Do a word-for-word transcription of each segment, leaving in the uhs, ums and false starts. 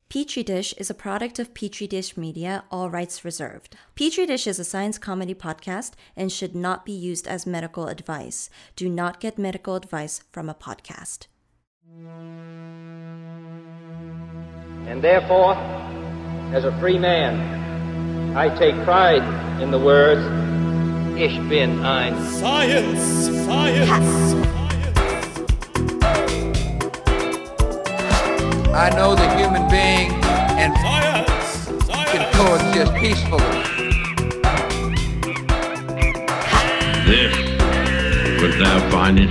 Petri Dish is a product of Petri Dish Media, all rights reserved. Petri Dish is a science comedy podcast and should not be used as medical advice. Do not get medical advice from a podcast. And therefore, as a free man, I take pride in the words, Ich bin ein Science! Science! I know the human being and Science! Science! can coexist peacefully. This was thou findest.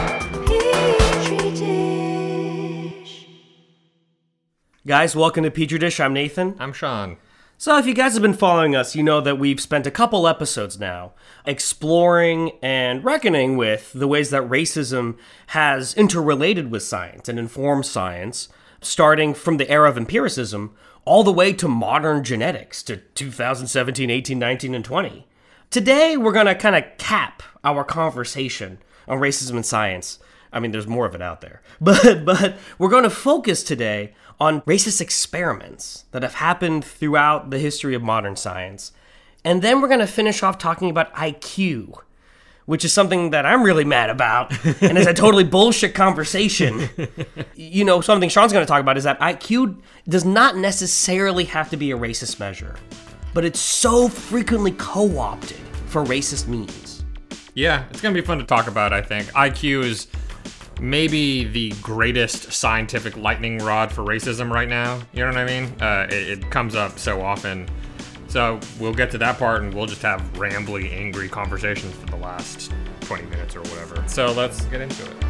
Petri Dish. Guys, welcome to Petri Dish. I'm Nathan. I'm Sean. So if you guys have been following us, you know that we've spent a couple episodes now exploring and reckoning with the ways that racism has interrelated with science and informed science, starting from the era of empiricism all the way to modern genetics to two thousand seventeen, eighteen, nineteen, and twenty. Today, we're going to kind of cap our conversation on racism and science. I mean, there's more of it out there. But, but we're going to focus today on racist experiments that have happened throughout the history of modern science. And then we're going to finish off talking about I Q, which is something that I'm really mad about, and it's a totally bullshit conversation. You know, something Sean's going to talk about is that I Q does not necessarily have to be a racist measure, but it's so frequently co-opted for racist means. Yeah, it's going to be fun to talk about, I think. I Q is maybe the greatest scientific lightning rod for racism right now. You know what I mean? Uh, it, it comes up so often. So we'll get to that part and we'll just have rambly, angry conversations for the last twenty minutes or whatever. So let's get into it.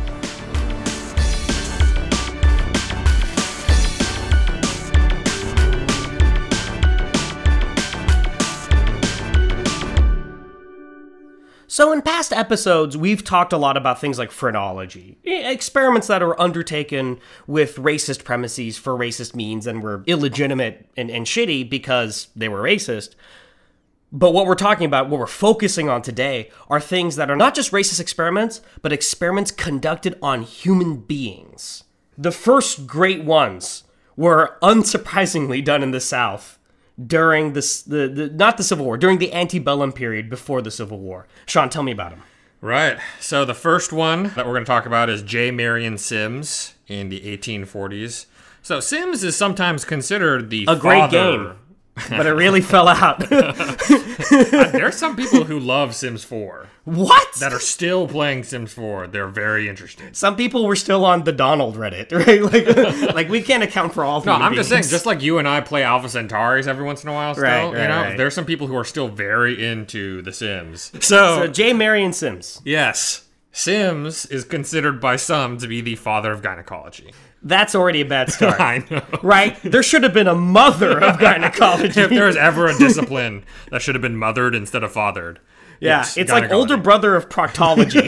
So in past episodes, we've talked a lot about things like phrenology, experiments that are undertaken with racist premises for racist means and were illegitimate and, and shitty because they were racist. But what we're talking about, what we're focusing on today, are things that are not just racist experiments, but experiments conducted on human beings. The first great ones were unsurprisingly done in the South during this, the, the not the Civil War, during the antebellum period before the Civil War. Sean, tell me about them. Right. So the first one that we're going to talk about is J. Marion Sims in the eighteen forties. So Sims is sometimes considered the A great father... game, but it really fell out. There's some people who love Sims four. What? That are still playing Sims four. They're very interested. Some people were still on the Donald Reddit, right? Like, like we can't account for all No, human I'm just beings. saying, just like you and I play Alpha Centauris every once in a while still, Right, you right, know, right. there's some people who are still very into The Sims. So, So J. Marion Sims. yes, Sims is considered by some to be the father of gynecology. That's already a bad start. I know. Right? There should have been a mother of gynecology. If there was ever a discipline that should have been mothered instead of fathered. Yeah, It's it's like gynecology. older brother of proctology.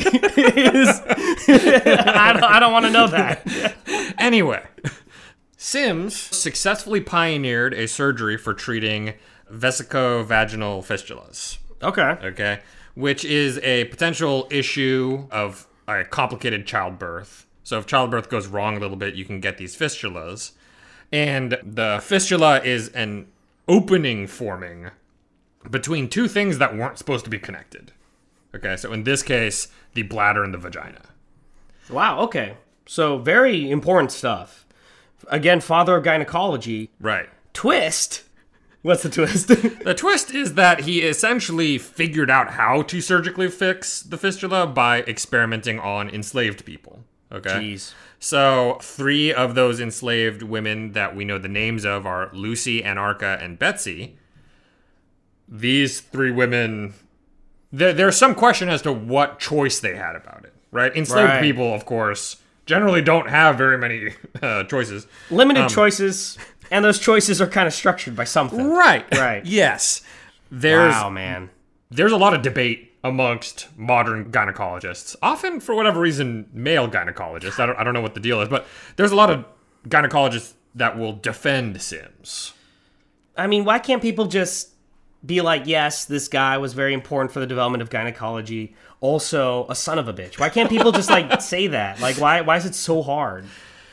I don't, I don't want to know that. Anyway, Sims successfully pioneered a surgery for treating vesicovaginal fistulas. Okay. Okay, which is a potential issue of a complicated childbirth. So if childbirth goes wrong a little bit, you can get these fistulas. And the fistula is an opening forming between two things that weren't supposed to be connected. Okay, so in this case, the bladder and the vagina. Wow, okay. So very important stuff. Again, father of gynecology. Right. Twist. What's the twist? The twist is that he essentially figured out how to surgically fix the fistula by experimenting on enslaved people. Okay. Jeez. So three of those enslaved women that we know the names of are Lucy, Anarcha, and Betsy. These three women, there, there's some question as to what choice they had about it, right? Enslaved Right. people, of course, generally don't have very many uh, choices. Limited Um, choices, and those choices are kind of structured by something. Right. Right. Yes. There's Wow, man. there's a lot of debate amongst modern gynecologists, often for whatever reason, male gynecologists. I don't, I don't know what the deal is, but there's a lot of gynecologists that will defend Sims. I mean, why can't people just be like, yes, this guy was very important for the development of gynecology, also a son of a bitch? Why can't people just like say that? Like, why why is it so hard?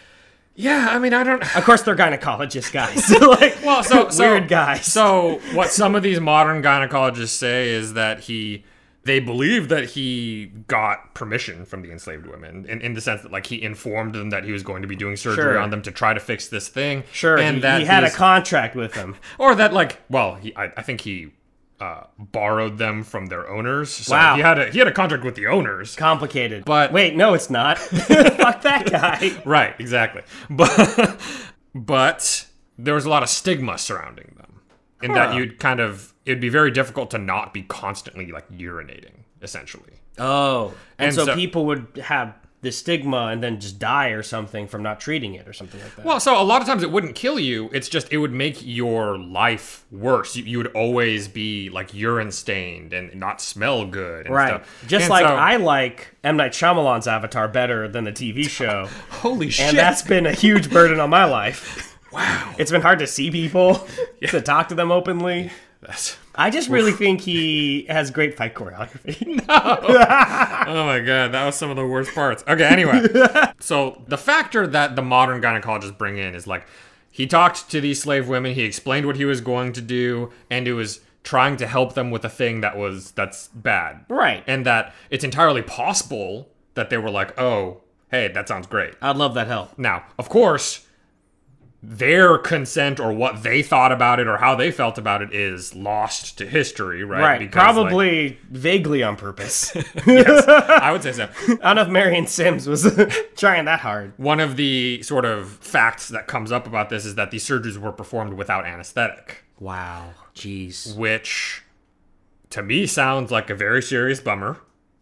Yeah, I mean, I don't... Of course, they're gynecologist guys. like, Well, so, so weird guys. So what some of these modern gynecologists say is that he, they believe that he got permission from the enslaved women in, in the sense that like he informed them that he was going to be doing surgery Sure. on them to try to fix this thing. Sure, and he, that he had a he's- contract with them. or that like, well, he, I, I think he uh, borrowed them from their owners. So Wow. he had a he had a contract with the owners. Complicated. But- wait, no, it's not. Fuck that guy. Right, exactly. But but there was a lot of stigma surrounding them, in that Huh. you'd kind of it'd be very difficult to not be constantly like urinating, essentially. Oh, and, And so, so- people would have the stigma and then just die or something from not treating it or something like that. Well, so a lot of times it wouldn't kill you. It's just it would make your life worse. You, you would always be like urine stained and not smell good. And right. Stuff. Just And like so- I like M. Night Shyamalan's Avatar better than the T V show. Holy shit! And that's been a huge burden on my life. Wow. It's been hard to see people, to talk to them openly. That's- I just really think he has great fight choreography. Oh my god, that was some of the worst parts. Okay, anyway. So the factor that the modern gynecologists bring in is like he talked to these slave women, he explained what he was going to do, and it was trying to help them with a thing that was that's bad. Right. And that it's entirely possible that they were like, "Oh, hey, that sounds great." I'd love that help. Now, of course, their consent or what they thought about it or how they felt about it is lost to history, right? Right. Because, like, Probably vaguely on purpose. yes, I would say so. I don't know if Marion Sims was trying that hard. One of the sort of facts that comes up about this is that these surgeries were performed without anesthetic, Wow. Jeez. which to me sounds like a very serious bummer.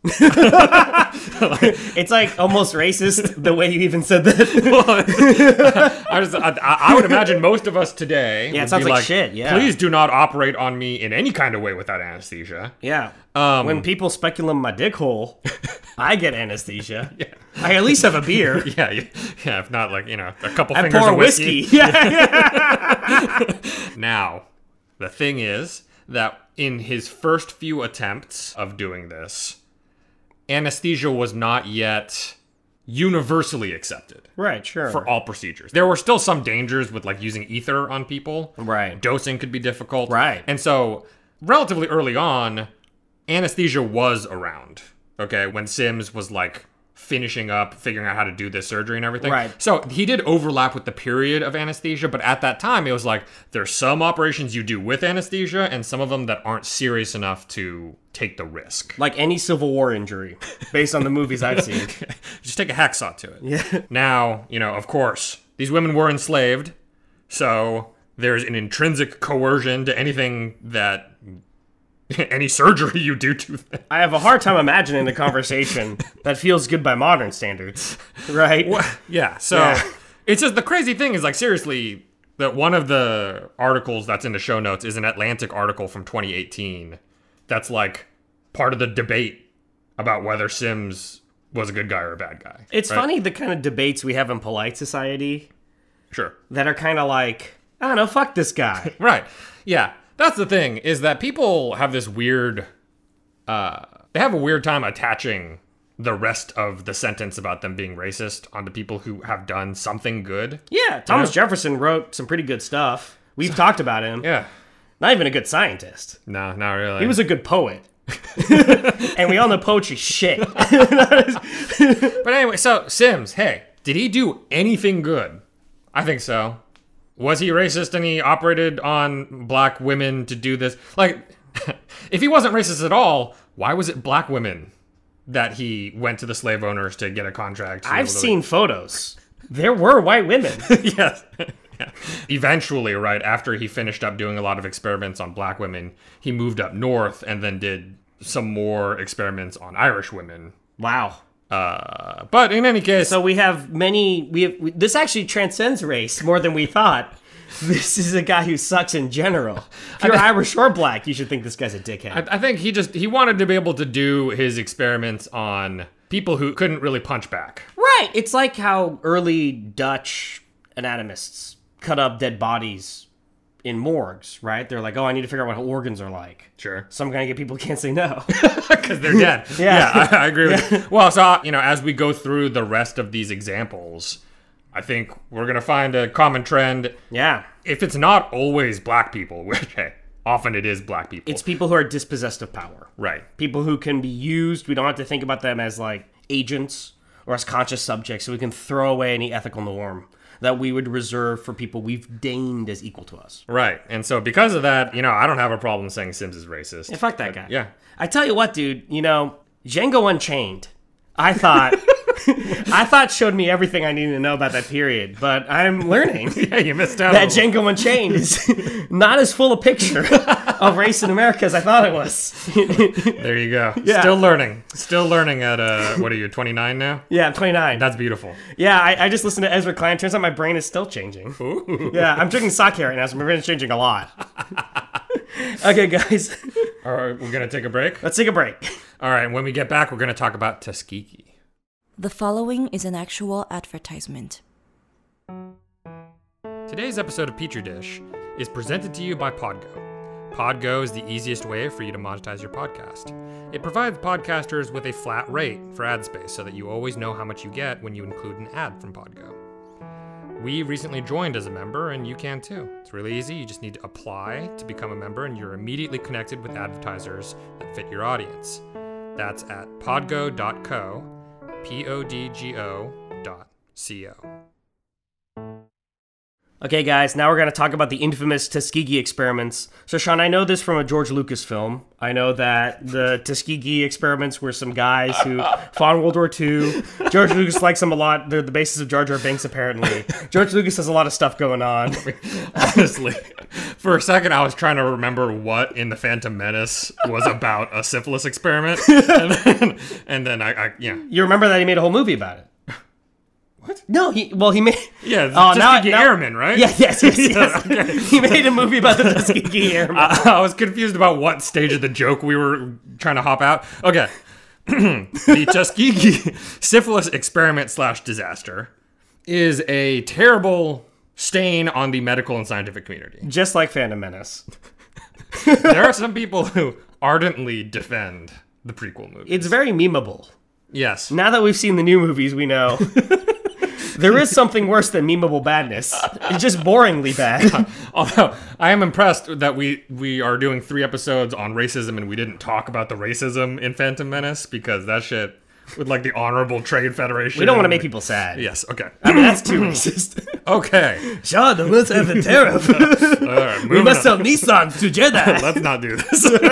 It's like almost racist the way you even said that. I, just, I, I would imagine most of us today Yeah, it would sounds be like shit, yeah. Please do not operate on me in any kind of way without anesthesia. Yeah. Um, when people speculum my dick hole, I get anesthesia. I at least have a beer. Yeah, yeah, yeah, if not like, you know, a couple I fingers pour of whiskey. whiskey. Yeah. Now, the thing is that in his first few attempts of doing this, anesthesia was not yet universally accepted Right, sure. for all procedures. There were still some dangers with like using ether on people. Right. Dosing could be difficult. Right. And so, relatively early on, anesthesia was around. Okay, when Sims was like finishing up, figuring out how to do this surgery and everything. Right. So he did overlap with the period of anesthesia, but at that time it was like there's some operations you do with anesthesia and some of them that aren't serious enough to take the risk. Like any Civil War injury, based on the movies I've seen. Just take a hacksaw to it. Yeah. Now, you know, of course, these women were enslaved, so there's an intrinsic coercion to anything that any surgery you do to them. I have a hard time imagining a conversation that feels good by modern standards, right? Yeah, so Yeah. it's just the crazy thing is like seriously that one of the articles that's in the show notes is an Atlantic article from twenty eighteen that's like part of the debate about whether Sims was a good guy or a bad guy. It's right? funny the kind of debates we have in polite society Sure. that are kind of like, I don't know, fuck this guy. Right. Yeah. That's the thing, is that people have this weird, uh, they have a weird time attaching the rest of the sentence about them being racist onto people who have done something good. Yeah, Thomas Yeah. Jefferson wrote some pretty good stuff. We've talked about him. Yeah. Not even a good scientist. No, not really. He was a good poet. And we all know poetry's shit. But anyway, so Sims, hey, did he do anything good? I think so. Was he racist and he operated on black women to do this? Like, if he wasn't racist at all, why was it black women that he went to the slave owners to get a contract? to be I've able to- seen photos. There were white women. Yes. Yeah. Eventually, right after he finished up doing a lot of experiments on black women, he moved up north and then did some more experiments on Irish women. Wow. Uh, but in any case, So we have many. We have we, this actually transcends race more than we thought. This is a guy who sucks in general. If you're Irish or black, you should think this guy's a dickhead. I, I think he just he wanted to be able to do his experiments on people who couldn't really punch back. Right. It's like how early Dutch anatomists cut up dead bodies in morgues, right? They're like, oh, I need to figure out what organs are like. Sure. So I'm going to get people who can't say no. Because they're dead. Yeah. I, I agree with you. Well, so, you know, as we go through the rest of these examples, I think we're going to find a common trend. Yeah. If it's not always black people, which, hey, often it is black people. It's people who are dispossessed of power. Right. People who can be used. We don't have to think about them as like agents or as conscious subjects, so we can throw away any ethical norm that we would reserve for people we've deigned as equal to us. Right. And so because of that, you know, I don't have a problem saying Sims is racist. Yeah, fuck that guy. Yeah. I tell you what, dude, you know, Django Unchained, I thought... I thought showed me everything I needed to know about that period, but I'm learning Yeah, you missed out. that Django Unchained is not as full a picture of race in America as I thought it was. There you go. Yeah. Still learning. Still learning at, uh, what are you, twenty-nine now? Yeah, I'm twenty-nine. That's beautiful. Yeah, I, I just listened to Ezra Klein. Turns out my brain is still changing. Ooh. Yeah, I'm drinking sake right now, so my brain is changing a lot. Okay, guys, All right, we're going to take a break. let's take a break. All right, when we get back, we're going to talk about Tuskegee. The following is an actual advertisement. Today's episode of Petri Dish is presented to you by Podgo. Podgo is the easiest way for you to monetize your podcast. It provides podcasters with a flat rate for ad space so that you always know how much you get when you include an ad from Podgo. We recently joined as a member, and you can too. It's really easy. You just need to apply to become a member, and you're immediately connected with advertisers that fit your audience. That's at podgo dot co. P O D G O dot C O. Okay, guys, now we're going to talk about the infamous Tuskegee experiments. So, Sean, I know this from a George Lucas film. I know that the Tuskegee experiments were some guys who fought in World War Two. George Lucas likes them a lot. They're the basis of Jar Jar Binks, apparently. George Lucas has a lot of stuff going on. Honestly, for a second, I was trying to remember what in The Phantom Menace was about a syphilis experiment. And then, and then I, I, yeah. You remember that he made a whole movie about it? What? No, he, well, he made... Yeah, Oh, now- Tuskegee now- Airmen, right? Yeah, yes, yes, yes. Okay. He made a movie about the Tuskegee Airmen. I, I was confused about what stage of the joke we were trying to hop out. Okay. The Tuskegee syphilis experiment slash disaster is a terrible stain on the medical and scientific community. Just like Phantom Menace. There are some people who ardently defend the prequel movie. It's very memeable. Yes. Now that we've seen the new movies, we know there is something worse than memeable badness. It's just boringly bad. Although I am impressed that we we are doing three episodes on racism and we didn't talk about the racism in Phantom Menace, because that shit with like the Honorable Trade Federation. We don't want to make people sad. Yes. Okay. I mean, that's too racist. Okay. Sean, the let's have a tariff. All right, We moving must on. sell Nissans to Jedi. Let's not do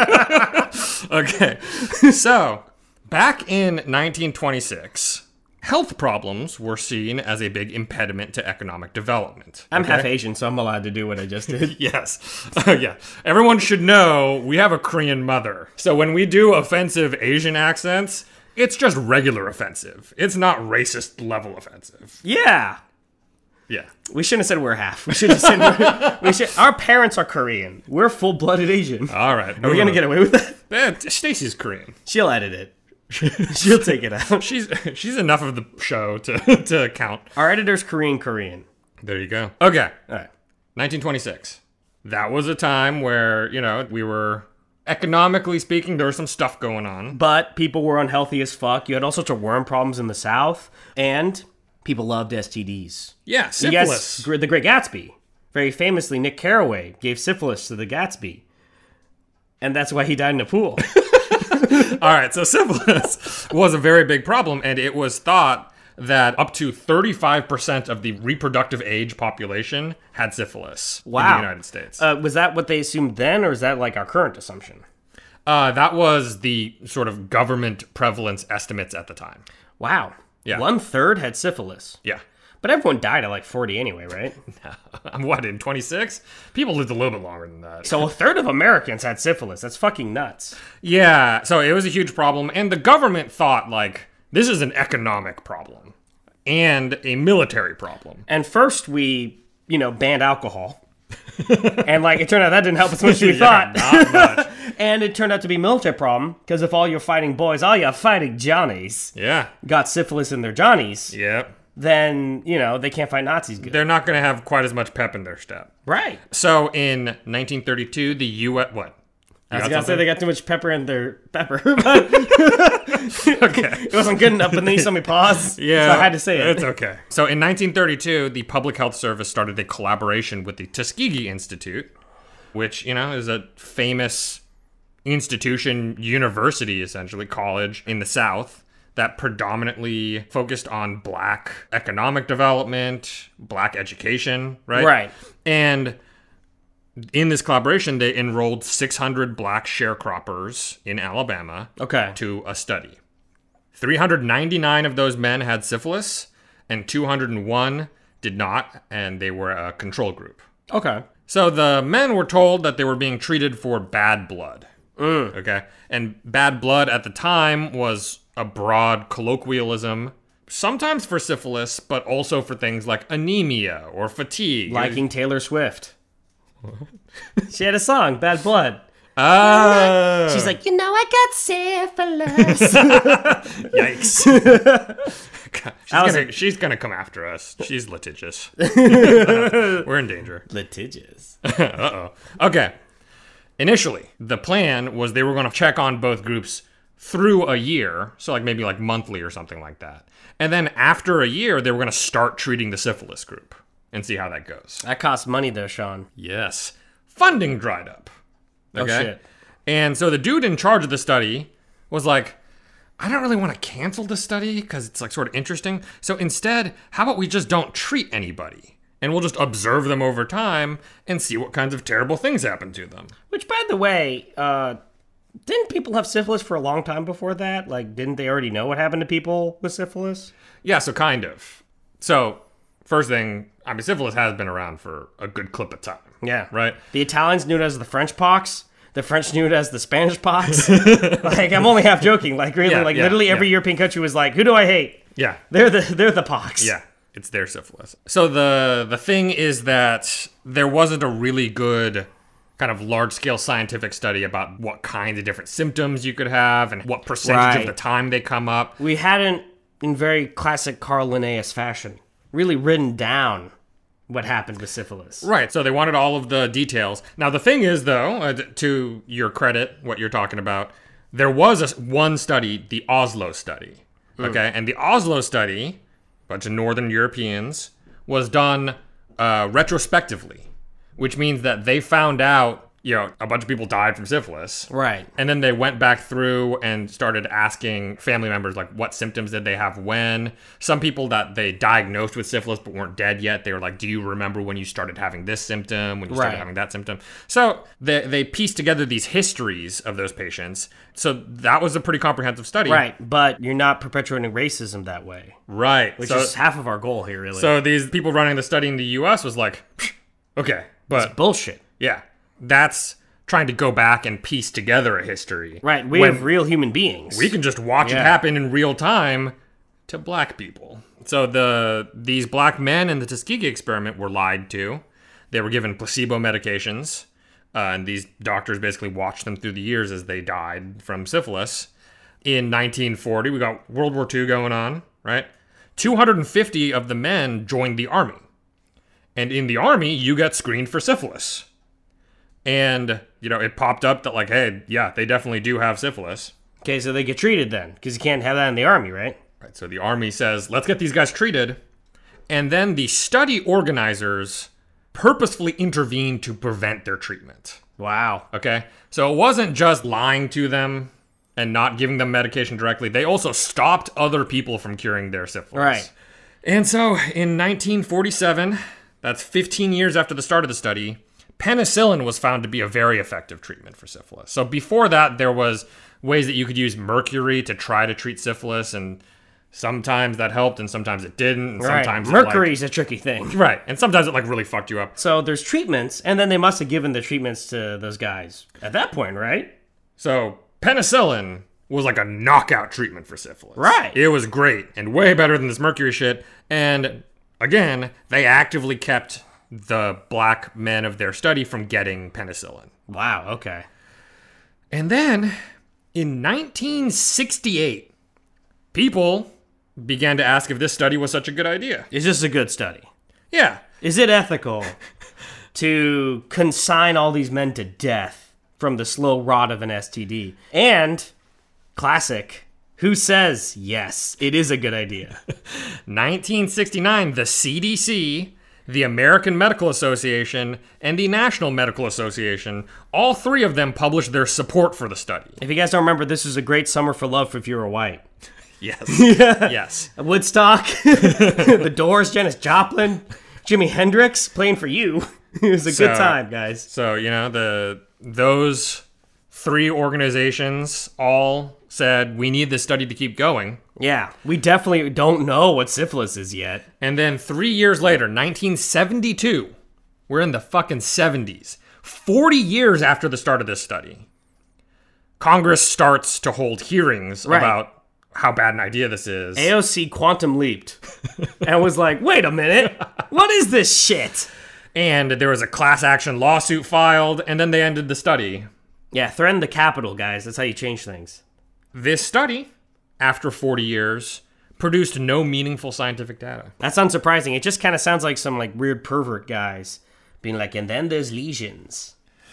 this. Okay. So, back in nineteen twenty-six, health problems were seen as a big impediment to economic development. I'm okay? half Asian, so I'm allowed to do what I just did. Yes. Yeah. Everyone should know we have a Korean mother. So when we do offensive Asian accents, it's just regular offensive. It's not racist level offensive. Yeah. Yeah. We shouldn't have said we're half. We should have said we're, we should. Our parents are Korean. We're full-blooded Asian. All right. Are we gonna get away with that? Eh, Stacey's Korean. She'll edit it. She'll take it out. She's she's enough of the show to to count. Our editor's Korean Korean. There you go. Okay. All right. nineteen twenty-six. That was a time where, you know, we were, economically speaking, there was some stuff going on. But people were unhealthy as fuck. You had all sorts of worm problems in the South. And people loved S T Ds. Yeah, You guys, syphilis. gr- the Great Gatsby. Very famously, Nick Carraway gave syphilis to the Gatsby. And that's why he died in a pool. All right, so syphilis was a very big problem, and it was thought that up to thirty-five percent of the reproductive age population had syphilis in Wow. the United States. Uh, was that what they assumed then, or is that like our current assumption? Uh, that was the sort of government prevalence estimates at the time. Wow. Yeah. One third had syphilis. Yeah. But everyone died at like forty anyway, right? What, in twenty-six? People lived a little bit longer than that. So a third of Americans had syphilis. That's fucking nuts. Yeah, so it was a huge problem, and the government thought, like, this is an economic problem and a military problem. And first we, you know, banned alcohol. And like it turned out that didn't help as much as we Yeah, thought. not much. And it turned out to be a military problem because if all your fighting boys, all your fighting Johnnies Yeah, got syphilis in their Johnnies, yep. then, you know, they can't fight Nazis good. They're not going to have quite as much pep in their step. Right. So in nineteen thirty-two, the U S what? I was got gonna say something? they got too much pepper in their pepper, but Okay. it wasn't good enough. But then you saw me pause, Yeah, so I had to say it. It's okay. So in nineteen thirty-two, the Public Health Service started a collaboration with the Tuskegee Institute, which, you know, is a famous institution, university, essentially, college in the South that predominantly focused on black economic development, black education, right? Right. And in this collaboration, they enrolled six hundred black sharecroppers in Alabama Okay. to a study. three hundred ninety-nine of those men had syphilis, and two hundred one did not, and they were a control group. Okay. So the men were told that they were being treated for bad blood. Mm. Okay? And bad blood at the time was a broad colloquialism, sometimes for syphilis, but also for things like anemia or fatigue. Liking Taylor Swift. She had a song, Bad Blood. Ah! She's like, you know, I got syphilis. Yikes. God, she's, was gonna, a- she's gonna come after us. She's litigious. We're in danger. Litigious. Uh-oh. Okay. Initially, the plan was they were going to check on both groups through a year, so like maybe like monthly or something like that. And then after a year, they were going to start treating the syphilis group and see how that goes. That costs money, though, Sean. Yes. Funding dried up. Oh, shit. And so the dude in charge of the study was like, I don't really want to cancel the study because it's like sort of interesting. So instead, how about we just don't treat anybody? And we'll just observe them over time and see what kinds of terrible things happen to them. Which, by the way, uh, didn't people have syphilis for a long time before that? Like, didn't they already know what happened to people with syphilis? Yeah, so kind of. So, first thing, I mean, syphilis has been around for a good clip of time. Yeah. Right? The Italians knew it as the French pox. The French knew it as the Spanish pox. Like, I'm only half joking. Like, really, Yeah, like, yeah, literally every yeah. European country was like, who do I hate? Yeah. They're the they're the pox. Yeah. It's their syphilis. So the the thing is that there wasn't a really good kind of large-scale scientific study about what kinds of different symptoms you could have and what percentage Right. of the time they come up. We hadn't, in very classic Carl Linnaeus fashion, really written down what happened with syphilis. Right, so they wanted all of the details. Now, the thing is, though, uh, to your credit, what you're talking about, there was a, one study, the Oslo study, okay? And the Oslo study, a bunch of Northern Europeans, was done uh, retrospectively, which means that they found out, you know, a bunch of people died from syphilis. Right. And then they went back through and started asking family members, like, what symptoms did they have when? Some people that they diagnosed with syphilis but weren't dead yet, they were like, do you remember when you started having this symptom, when you started Right. having that symptom? So they, they pieced together these histories of those patients. So that was a pretty comprehensive study. Right, but you're not perpetuating racism that way, Right. which so, is half of our goal here, really. so these people running the study in the U S was like, okay, but bullshit. yeah, that's trying to go back and piece together a history. Right, we when have real human beings. we can just watch it Yeah. happen in real time to black people. So the these black men in the Tuskegee experiment were lied to. They were given placebo medications, uh, and these doctors basically watched them through the years as they died from syphilis. In nineteen forty, we got World War Two going on, right? two hundred fifty of the men joined the army. And in the army, you get screened for syphilis. And, you know, it popped up that, like, hey, yeah, they definitely do have syphilis. Okay, so they get treated then, because you can't have that in the army, right? Right, so the army says, let's get these guys treated. And then the study organizers purposefully intervened to prevent their treatment. Wow. Okay? So it wasn't just lying to them and not giving them medication directly. They also stopped other people from curing their syphilis. Right. And so in nineteen forty-seven, that's fifteen years after the start of the study, penicillin was found to be a very effective treatment for syphilis. So before that, there was ways that you could use mercury to try to treat syphilis, and sometimes that helped and sometimes it didn't. And Right. sometimes it, like- Mercury's a tricky thing. right. And sometimes it like really fucked you up. So there's treatments, and then they must have given the treatments to those guys at that point, right? So penicillin was like a knockout treatment for syphilis. Right. It was great and way better than this mercury shit. And again, they actively kept the black men of their study from getting penicillin. Wow, okay. And then in nineteen sixty-eight, people began to ask if this study was such a good idea. Is this a good study? Yeah. Is it ethical to consign all these men to death from the slow rot of an S T D. And, classic, who says, yes, it is a good idea? nineteen sixty-nine, the C D C, the American Medical Association, and the National Medical Association, all three of them published their support for the study. If you guys don't remember, this was a great summer for love if you were white. Yes. Yes. Woodstock, The Doors, Janis Joplin, Jimi Hendrix playing for you. It was a So- good time, guys. So, you know, the those three organizations all said, we need this study to keep going. Yeah, we definitely don't know what syphilis is yet. And then three years later, nineteen seventy-two, we're in the fucking seventies, forty years after the start of this study, Congress starts to hold hearings Right. about how bad an idea this is. A O C quantum leaped and was like, wait a minute, what is this shit? And there was a class action lawsuit filed, and then they ended the study. Yeah, threaten the Capitol, guys. That's how you change things. This study, after forty years, produced no meaningful scientific data. That's unsurprising. It just kind of sounds like some like weird pervert guys being like, and then there's lesions.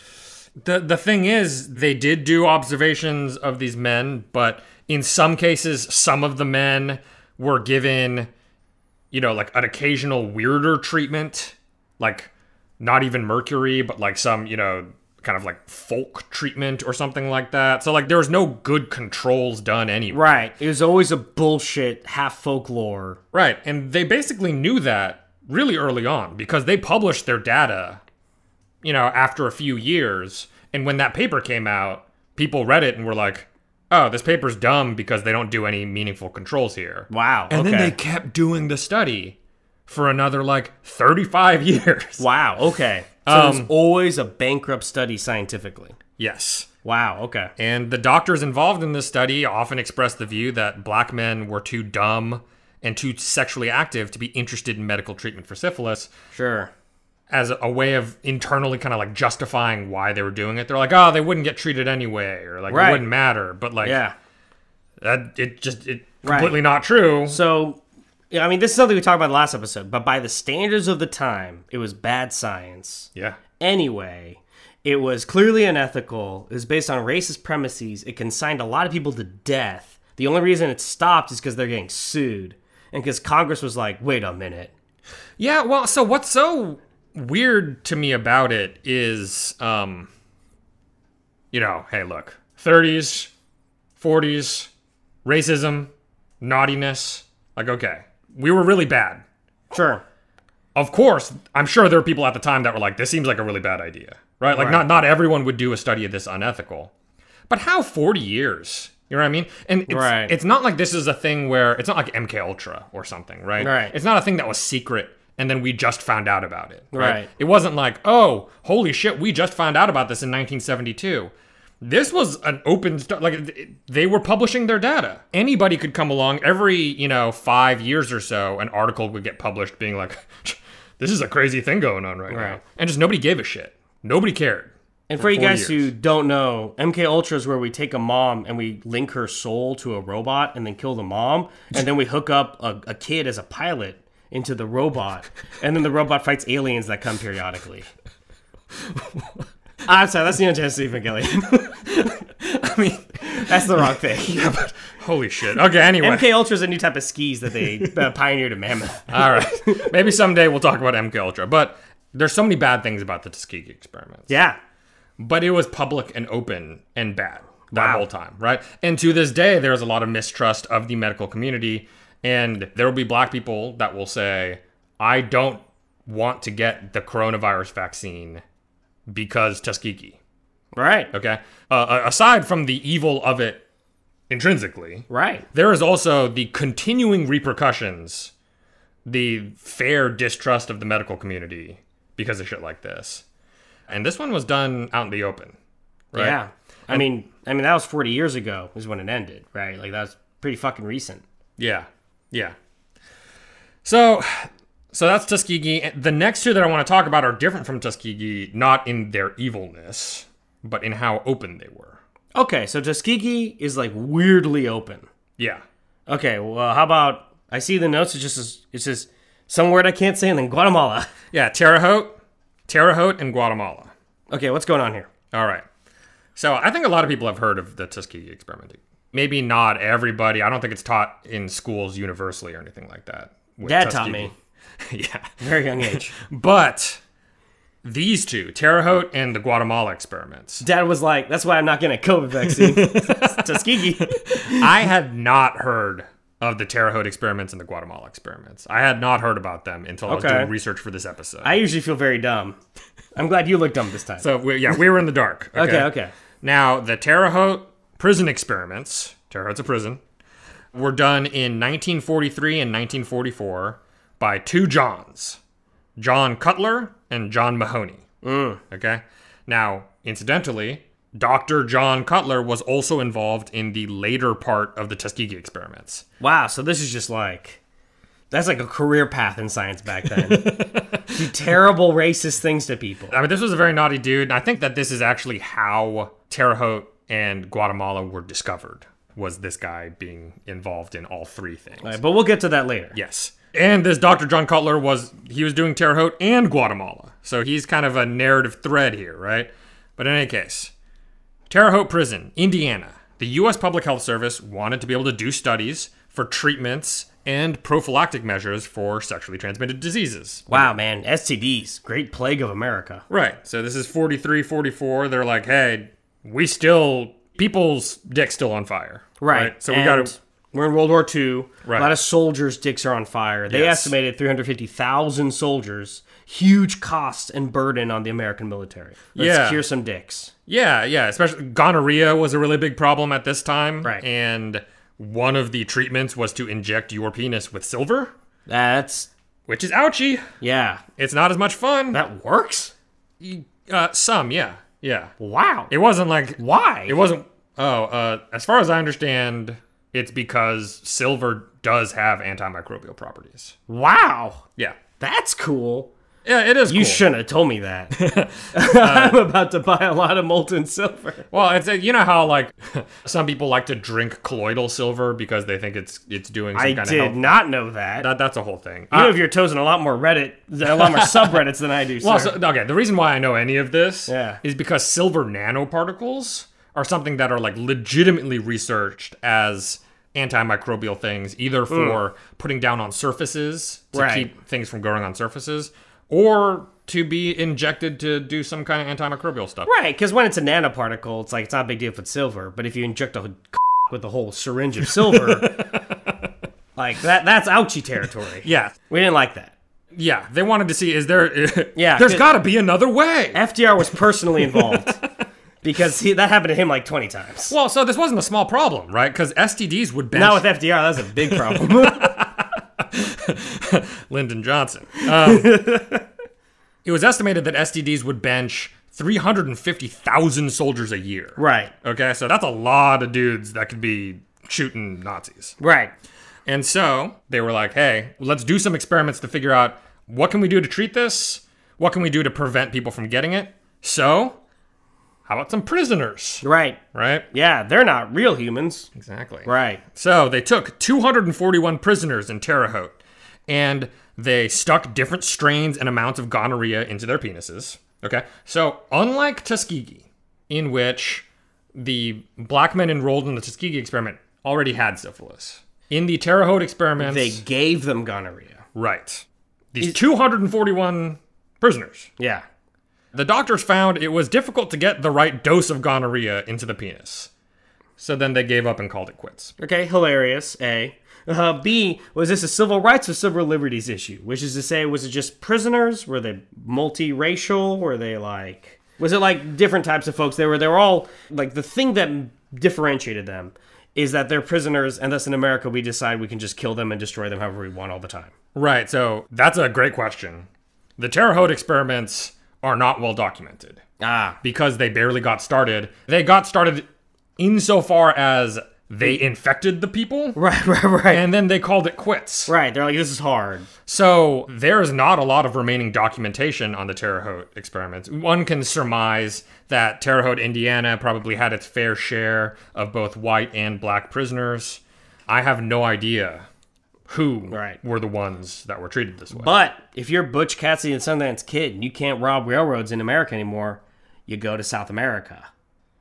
The the thing is, they did do observations of these men, but in some cases, some of the men were given, you know, like an occasional weirder treatment, like not even mercury, but like some, you know, kind of like folk treatment or something like that. So like there was no good controls done anyway. Right. It was always a bullshit half folklore. Right. And they basically knew that really early on because they published their data, you know, after a few years. And when that paper came out, people read it and were like, oh, this paper's dumb because they don't do any meaningful controls here. Wow. And okay. then they kept doing the study for another like thirty-five years. Wow. Okay. So Um, there's always a bankrupt study scientifically. Yes. Wow. Okay. And the doctors involved in this study often expressed the view that black men were too dumb and too sexually active to be interested in medical treatment for syphilis, Sure. as a way of internally kind of like justifying why they were doing it. They're like, oh, they wouldn't get treated anyway, or like Right. it wouldn't matter. But like, Yeah. that it just it Right. completely not true. So, yeah, I mean, this is something we talked about in the last episode, but by the standards of the time, it was bad science. Yeah. Anyway, it was clearly unethical. It was based on racist premises. It consigned a lot of people to death. The only reason it stopped is because they're getting sued. And because Congress was like, wait a minute. Yeah, well, so what's so weird to me about it is, um, you know, hey, look, thirties, forties, racism, naughtiness, like, okay, we were really bad. Sure. Of course, I'm sure there were people at the time that were like, this seems like a really bad idea, right? Like, Right. not not everyone would do a study of this unethical. But how forty years? You know what I mean? And it's, Right. it's not like this is a thing where, it's not like M K Ultra or something, right? Right. It's not a thing that was secret and then we just found out about it, right? Right. It wasn't like, oh, holy shit, we just found out about this in nineteen seventy-two. This was an open st- like it- they were publishing their data. Anybody could come along every, you know, five years or so, an article would get published being like, this is a crazy thing going on right, now. Right. And just nobody gave a shit. Nobody cared. And for you four guys years. who don't know, M K Ultra is where we take a mom and we link her soul to a robot and then kill the mom, and then we hook up a, a kid as a pilot into the robot, and then the robot fights aliens that come periodically. I'm sorry, that's Neon Genesis Evangelion. I mean, that's the wrong thing. Yeah, but holy shit. Okay, anyway. M K Ultra is a new type of skis that they uh, pioneered in Mammoth. All right. Maybe someday we'll talk about M K Ultra, but there's so many bad things about the Tuskegee experiments. Yeah. But it was public and open and bad that Wow. whole time, right? And to this day, there's a lot of mistrust of the medical community. And there will be black people that will say, I don't want to get the coronavirus vaccine because Tuskegee. Right. Okay? Uh, aside from the evil of it intrinsically, Right. there is also the continuing repercussions, the fair distrust of the medical community because of shit like this. And this one was done out in the open, right? Yeah. I mean, I mean that was forty years ago is when it ended, right? Like that was pretty fucking recent. Yeah, yeah. So, so that's Tuskegee. The next two that I want to talk about are different from Tuskegee, not in their evilness, but in how open they were. Okay, so Tuskegee is like weirdly open. Yeah. Okay, well, how about I see the notes. It just says, it says some word I can't say, and then Guatemala. Yeah, Terre Haute, Terre Haute, and Guatemala. Okay, what's going on here? All right. So I think a lot of people have heard of the Tuskegee experiment. Maybe not everybody. I don't think it's taught in schools universally or anything like that. with Dad taught Tuskegee. me. Yeah. Very young age. But these two, Terre Haute and the Guatemala experiments, Dad was like, that's why I'm not getting a COVID vaccine. Tuskegee. I had not heard of the Terre Haute experiments and the Guatemala experiments. I had not heard about them until I was Okay. doing research for this episode. I usually feel very dumb. I'm glad you looked dumb this time. so, we, yeah, we were in the dark. okay, okay. Now, the Terre Haute prison experiments, Terre Haute's a prison, were done in nineteen forty-three and nineteen forty-four by two Johns, John Cutler and John Mahoney. Mm. Okay? Now, incidentally, Doctor John Cutler was also involved in the later part of the Tuskegee experiments. Wow, so this is just like, that's like a career path in science back then. Do terrible racist things to people. I mean, this was a very naughty dude, and I think that this is actually how Terre Haute and Guatemala were discovered, was this guy being involved in all three things. All right, but we'll get to that later. Yes. And this Doctor John Cutler was, he was doing Terre Haute and Guatemala. So he's kind of a narrative thread here, right? But in any case, Terre Haute Prison, Indiana. The U S Public Health Service wanted to be able to do studies for treatments and prophylactic measures for sexually transmitted diseases. Wow, man, S T Ds, great plague of America. Right. So this is forty-three, forty-four. They're like, hey, we still, people's dick's still on fire. Right. So we and got to... We're in World War Two. Right. A lot of soldiers' dicks are on fire. They Yes. estimated three hundred fifty thousand soldiers. Huge cost and burden on the American military. Let's Yeah. cure some dicks. Yeah, yeah. Especially gonorrhea was a really big problem at this time. Right. And one of the treatments was to inject your penis with silver, That's, which is ouchy. yeah. It's not as much fun. That works? Uh, some, yeah. Yeah. Wow. It wasn't like... Why? It wasn't... Oh, uh, as far as I understand, it's because silver does have antimicrobial properties. Wow. Yeah. That's cool. Yeah, it is You cool. shouldn't have told me that. I'm about to buy a lot of molten silver. Well, it's you know how like some people like to drink colloidal silver because they think it's it's doing some I kind did of health. not know that. That that's a whole thing. you Uh, know, if you're toasting a lot more Reddit, a lot more subreddits than I do, well, sir. so, okay. The reason why I know any of this Yeah. is because silver nanoparticles are something that are like legitimately researched as antimicrobial things, either for putting down on surfaces to Right. keep things from growing on surfaces, or to be injected to do some kind of antimicrobial stuff. Right, because when it's a nanoparticle, it's like it's not a big deal if it's silver. But if you inject a with a whole syringe of silver, like that, that's ouchie territory. Yeah, We didn't like that. yeah. They wanted to see is there? Yeah, there's good. got to be another way. F D R was personally involved because he, that happened to him like twenty times. Well, so this wasn't a small problem, right? Because S T Ds would bench Not with F D R, that's a big problem. Lyndon Johnson. Um, it was estimated that S T Ds would bench three hundred fifty thousand soldiers a year. Right, Okay, so that's a lot of dudes that could be shooting Nazis. right. And so they were like, hey, let's do some experiments to figure out what can we do to treat this? What can we do to prevent people from getting it? So, how about some prisoners? Right. Right? Yeah, they're not real humans. Exactly. Right. So they took two hundred forty-one prisoners in Terre Haute, and they stuck different strains and amounts of gonorrhea into their penises. Okay? So unlike Tuskegee, in which the black men enrolled in the Tuskegee experiment already had syphilis, in the Terre Haute experiments... They gave them gonorrhea. Right. These two hundred forty-one prisoners. Yeah. The doctors found it was difficult to get the right dose of gonorrhea into the penis. So then they gave up and called it quits. Okay, hilarious, A. Uh, B, was this a civil rights or civil liberties issue? Which is to say, was it just prisoners? Were they multiracial? Were they like... Was it like different types of folks? They were, they were all... Like, the thing that differentiated them is that they're prisoners, and thus in America we decide we can just kill them and destroy them however we want all the time. Right, so that's a great question. The Terre Haute experiments are not well documented Ah. because they barely got started. They got started insofar as they infected the people, Right, right, right. and then they called it quits. Right, they're like, this is hard. So there's not a lot of remaining documentation on the Terre Haute experiments. One can surmise that Terre Haute, Indiana probably had its fair share of both white and black prisoners. I have no idea who Right. were the ones that were treated this way. But if you're Butch Cassidy and Sundance Kid and you can't rob railroads in America anymore, you go to South America.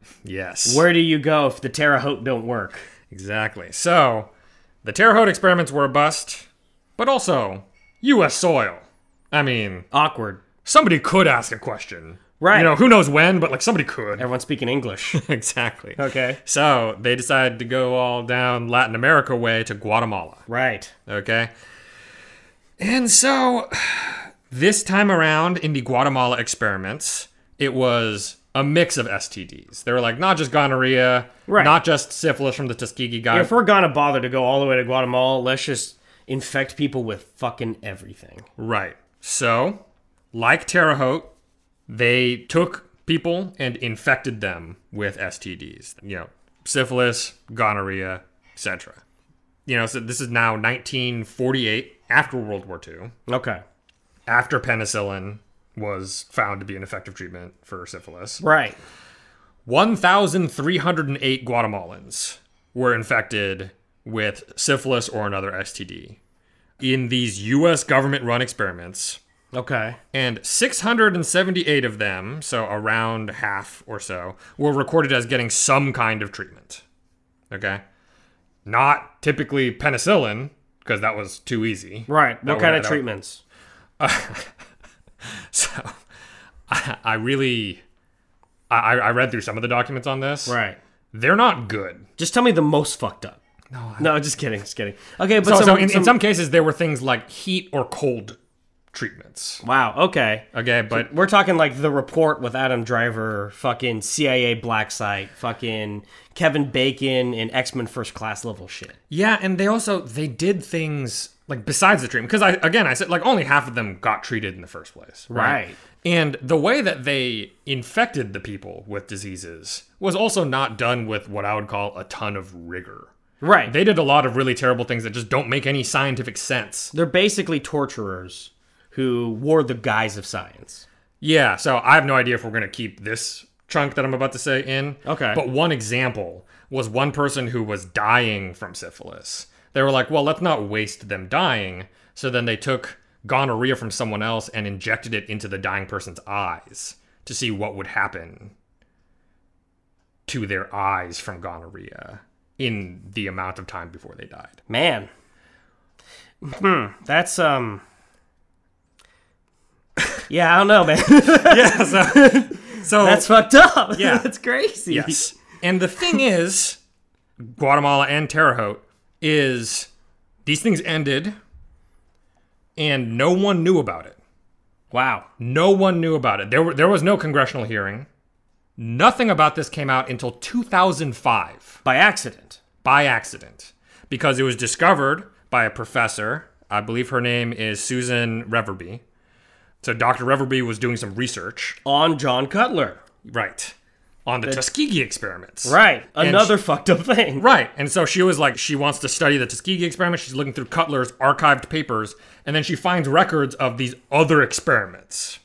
Yes. Where do you go if the Terre Haute don't work? Exactly. So, the Terre Haute experiments were a bust, but also U S soil. I mean, Awkward. somebody could ask a question. Right. You know, who knows when, but like somebody could. Everyone's speaking English. Exactly. Okay. So, they decided to go all down Latin America way to Guatemala. Right. Okay. And so, this time around in the Guatemala experiments, it was a mix of S T Ds. They were like, not just gonorrhea, Right. not just syphilis from the Tuskegee guy. If we're gonna bother to go all the way to Guatemala, let's just infect people with fucking everything. Right. So, like Terre Haute, they took people and infected them with S T Ds. You know, syphilis, gonorrhea, et cetera. You know, so this is now nineteen forty-eight, after World War Two, Okay. after penicillin was found to be an effective treatment for syphilis. Right. one thousand three hundred eight Guatemalans were infected with syphilis or another S T D in these U S government-run experiments. Okay. And six hundred seventy-eight of them, so around half or so, were recorded as getting some kind of treatment. Okay? Not typically penicillin, because that was too easy. Right. That What kind would- of that would- treatments? So, I, I really... I, I read through some of the documents on this. Right. They're not good. Just tell me the most fucked up. No, I... no, just kidding, just kidding. Okay, but So, some, so in, some... in some cases, there were things like heat or cold treatments. Wow. Okay. Okay, but We're talking like The Report with Adam Driver, fucking C I A black site, fucking Kevin Bacon and X-Men First Class level shit. yeah, and they also they did things like besides the treatment, because I again I said like only half of them got treated in the first place. Right. Right. And the way that they infected the people with diseases was also not done with what I would call a ton of rigor. Right. They did a lot of really terrible things that just don't make any scientific sense. They're basically torturers who wore the guise of science. Yeah, so I have no idea if we're going to keep this chunk that I'm about to say in. Okay. But one example was one person who was dying from syphilis. They were like, well, let's not waste them dying. So then they took gonorrhea from someone else and injected it into the dying person's eyes to see what would happen to their eyes from gonorrhea in the amount of time before they died. Man. Hmm. That's, um... Yeah, I don't know, man. Yeah, so... so That's fucked up. Yeah. That's crazy. Yes. And the thing is, Guatemala and Terre Haute, is these things ended and no one knew about it. Wow. No one knew about it. There were, there was no congressional hearing. Nothing about this came out until two thousand five. By accident. By accident. Because it was discovered by a professor. I believe her name is Susan Reverby. So Doctor Reverby was doing some research. On John Cutler. Right. On the, Tuskegee experiments. Right. And Another she- fucked up thing. Right. And so she was like, she wants to study the Tuskegee experiment. She's looking through Cutler's archived papers. And then she finds records of these other experiments.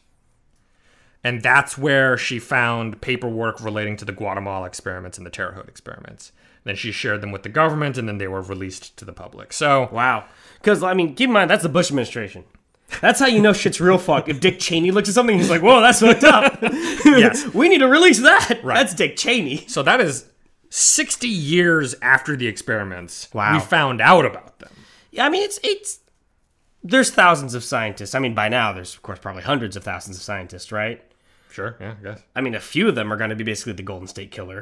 And that's where she found paperwork relating to the Guatemala experiments and the Terre Haute experiments. Then she shared them with the government, and then they were released to the public. So, Wow. Because, I mean, keep in mind, that's the Bush administration. That's how you know shit's real fucked. If Dick Cheney looks at something, he's like, whoa, that's fucked up. Yes. We need to release that. Right. That's Dick Cheney. so that is sixty years after the experiments. Wow. We found out about them. Yeah, I mean, it's, it's, there's thousands of scientists. I mean, by now, there's, of course, probably hundreds of thousands of scientists, right? Sure, yeah, I guess. I mean, a few of them are going to be basically the Golden State Killer.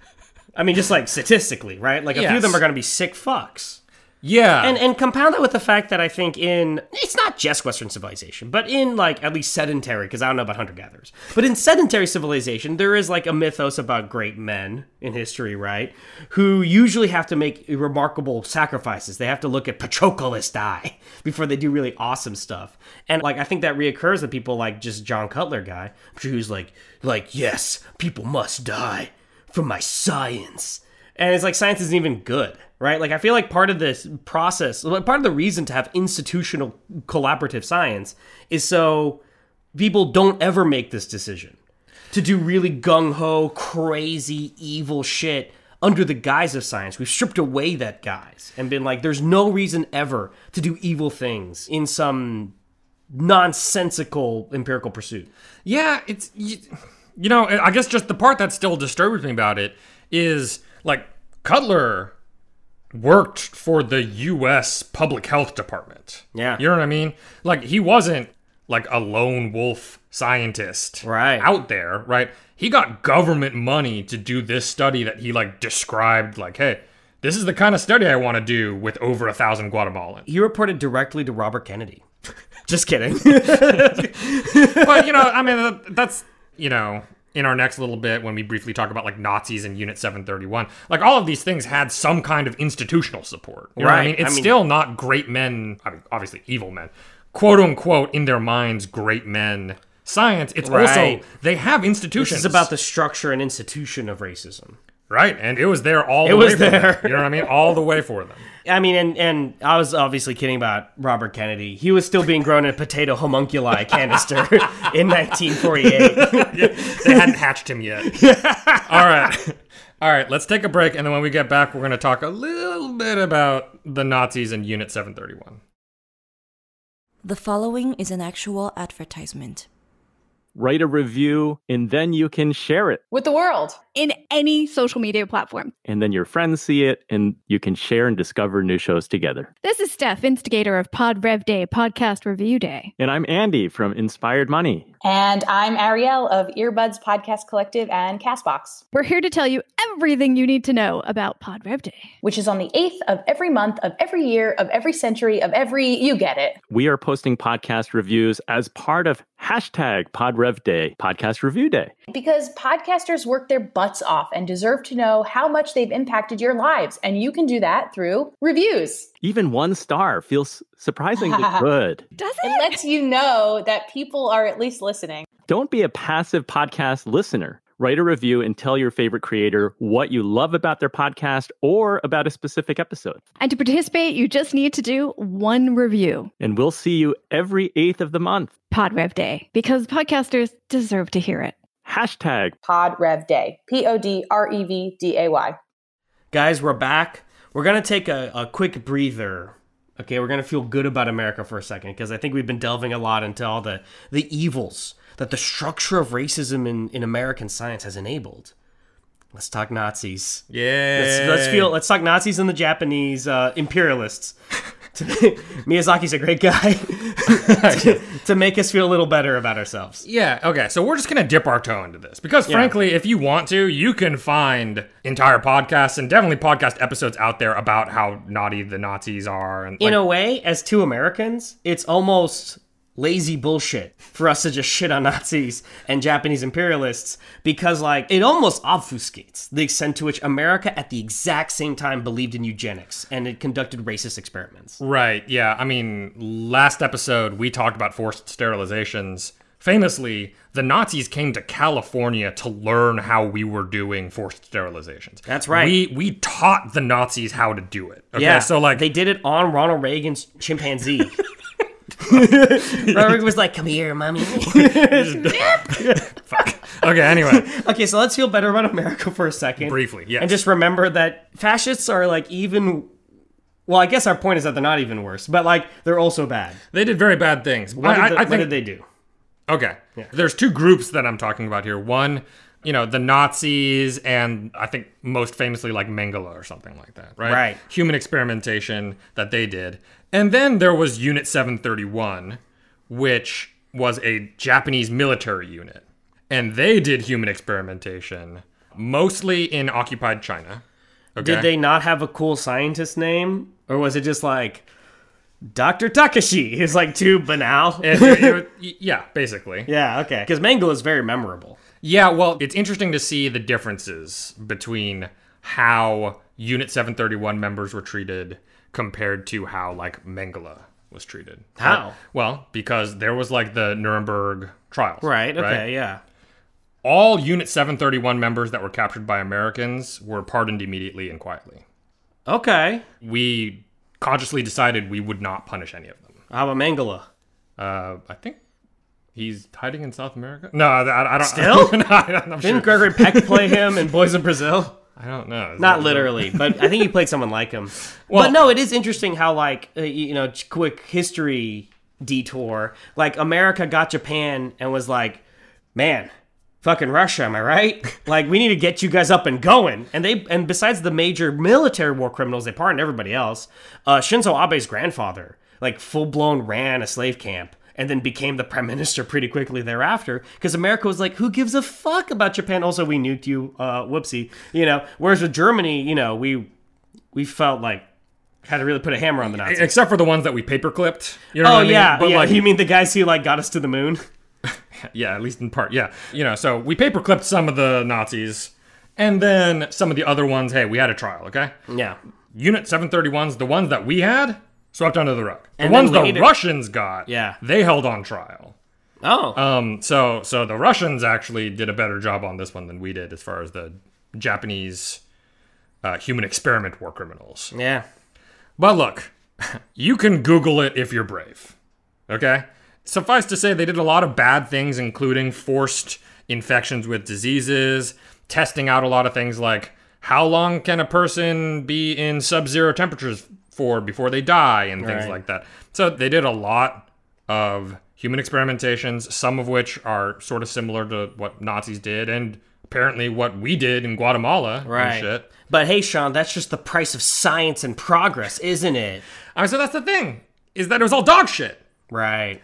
I mean, just like statistically, right? Like, a few of Yes. them are going to be sick fucks. Yeah. And and compound that with the fact that I think in, it's not just Western civilization, but in like at least sedentary, because I don't know about hunter-gatherers, but in sedentary civilization, there is like a mythos about great men in history, right? Who usually have to make remarkable sacrifices. They have to look at Patroclus die before they do really awesome stuff. And like, I think that reoccurs with people like just John Cutler guy, who's like, like, yes, people must die for my science. And it's like science isn't even good, right? Like I feel like part of this process, part of the reason to have institutional collaborative science is so people don't ever make this decision to do really gung-ho, crazy, evil shit under the guise of science. We've stripped away that guise and been like, there's no reason ever to do evil things in some nonsensical empirical pursuit. Yeah, it's you, You know, I guess just the part that still disturbs me about it is, like, Cutler worked for the U S Public Health Department. Yeah. You know what I mean? Like, he wasn't, like, a lone wolf scientist right. out there, right? He got government money to do this study that he, like, described, like, hey, this is the kind of study I want to do with over a thousand Guatemalans. He reported directly to Robert Kennedy. Just kidding. But, you know, I mean, that's, you know, in our next little bit when we briefly talk about, like, Nazis and Unit seven thirty-one, like, all of these things had some kind of institutional support. You know what I mean? It's I mean, still not great men, I mean, obviously evil men, quote unquote, in their minds, great men science. It's right. also, they have institutions. This is about the structure and institution of racism. Right, and it was there all the it way was for there. them. You know what I mean? All the way for them. I mean, and, and I was obviously kidding about Robert Kennedy. He was still being grown in a potato homunculi canister in nineteen forty-eight. Yeah, they hadn't hatched him yet. All right. All right, let's take a break, and then when we get back, we're going to talk a little bit about the Nazis and Unit seven thirty-one. The following is an actual advertisement. Write a review, and then you can share it. With the world. In any social media platform. And then your friends see it, and you can share and discover new shows together. This is Steph, instigator of Pod Rev Day, Podcast Review Day. And I'm Andy from Inspired Money. And I'm Ariel of Earbuds Podcast Collective and Castbox. We're here to tell you everything you need to know about Pod Rev Day. Which is on the eighth of every month, of every year, of every century, of every... You get it. We are posting podcast reviews as part of hashtag Pod Rev Day, Podcast Review Day. Because podcasters work their butts off and deserve to know how much they've impacted your lives. And you can do that through reviews. Even one star feels surprisingly good. Does it? It lets you know that people are at least listening. Don't be a passive podcast listener. Write a review and tell your favorite creator what you love about their podcast or about a specific episode. And to participate, you just need to do one review. And we'll see you every eighth of the month. Pod Rev Day, because podcasters deserve to hear it. Hashtag Pod Rev Day. P O D R E V D A Y. Guys, we're back. We're going to take a, a quick breather. Okay, we're going to feel good about America for a second, because I think we've been delving a lot into all the, the evils that the structure of racism in, in American science has enabled. Let's talk Nazis. Yeah. Let's, let's feel. Let's talk Nazis and the Japanese uh, imperialists. Miyazaki's a great guy to, to make us feel a little better about ourselves. Yeah, okay, so we're just going to dip our toe into this. Because frankly, yeah. if you want to, you can find entire podcasts and definitely podcast episodes out there about how naughty the Nazis are. And in like, a way, as two Americans, it's almost lazy bullshit for us to just shit on Nazis and Japanese imperialists, because like it almost obfuscates the extent to which America at the exact same time believed in eugenics and it conducted racist experiments. Right, yeah. I mean, last episode we talked about forced sterilizations. Famously, the Nazis came to California to learn how we were doing forced sterilizations. That's right. We we taught the Nazis how to do it. Okay? Yeah, so like they did it on Ronald Reagan's chimpanzee. Robert was like, "Come here, mommy." Fuck. Okay, anyway. Okay, so let's feel better about America for a second. Briefly, yes. And just remember that fascists are like even... Well, I guess our point is that they're not even worse, but like they're also bad. They did very bad things. What, did, I, the, I think, what did they do? Okay. Yeah. There's two groups that I'm talking about here. One, you know, the Nazis, and I think most famously like Mengele or something like that, right? Right. Human experimentation that they did. And then there was Unit seven thirty-one, which was a Japanese military unit. And they did human experimentation, mostly in occupied China. Okay? Did they not have a cool scientist name? Or was it just like Doctor Takashi? It's like too banal. It- it- it- yeah, basically. Yeah, okay. Because Mengele is very memorable. Yeah, well, it's interesting to see the differences between how Unit seven thirty-one members were treated compared to how, like, Mengele was treated. How? Right? Well, because there was, like, the Nuremberg trials. Right, okay, yeah. All Unit seven thirty-one members that were captured by Americans were pardoned immediately and quietly. Okay. We consciously decided we would not punish any of them. How about Mengele? Uh, I think he's hiding in South America? No, I, I don't... Still? no, I'm Didn't sure. Gregory Peck play him in Boys of Brazil? I don't know. Is Not that- literally, but I think he played someone like him. Well- but no, it is interesting how, like, uh, you know, quick history detour. Like, America got Japan and was like, man, fucking Russia, am I right? Like, we need to get you guys up and going. And they, and besides the major military war criminals, they pardoned everybody else. Uh, Shinzo Abe's grandfather, like, full-blown ran a slave camp and then became the prime minister pretty quickly thereafter, because America was like, who gives a fuck about Japan? Also, we nuked you, uh, whoopsie. You know, whereas with Germany, you know, we we felt like, had to really put a hammer on the Nazis. Except for the ones that we paperclipped. You know oh, what I mean? yeah, But yeah. like, You mean the guys who, like, got us to the moon? yeah, at least in part, yeah. You know, so we paperclipped some of the Nazis, and then some of the other ones, hey, we had a trial, okay? Yeah. Unit seven thirty-ones, the ones that we had, swept under the rug. The And ones then the later- Russians got, Yeah. they held on trial. Oh. Um, so so the Russians actually did a better job on this one than we did as far as the Japanese uh, human experiment war criminals. Yeah. But look, you can Google it if you're brave, okay? Suffice to say, they did a lot of bad things, including forced infections with diseases, testing out a lot of things like how long can a person be in sub-zero temperatures for before they die and things Right. like that. So they did a lot of human experimentations, some of which are sort of similar to what Nazis did and apparently what we did in Guatemala Right. and shit. But hey, Sean, that's just the price of science and progress, isn't it? I mean, so that's the thing, is that it was all dog shit. Right.